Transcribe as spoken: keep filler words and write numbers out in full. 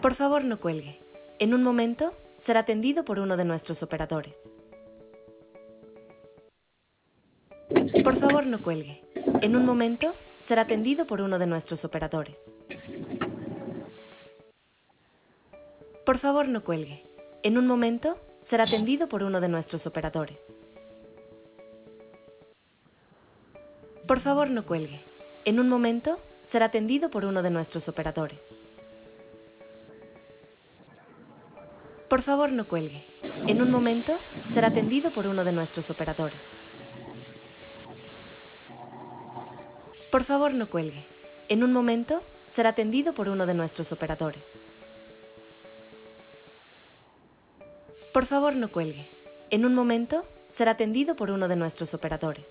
Por favor, no cuelgue. En un momento será atendido por uno de nuestros operadores. Por favor, no cuelgue. En un momento será atendido por uno de nuestros operadores. Por favor, no cuelgue. En un momento será atendido por uno de nuestros operadores. Por favor, no cuelgue. En un momento será atendido por uno de nuestros operadores. Por favor, no cuelgue. En un momento será atendido por uno de nuestros operadores. Por favor, no cuelgue. En un momento será atendido por uno de nuestros operadores. Por favor, no cuelgue. En un momento será atendido por uno de nuestros operadores.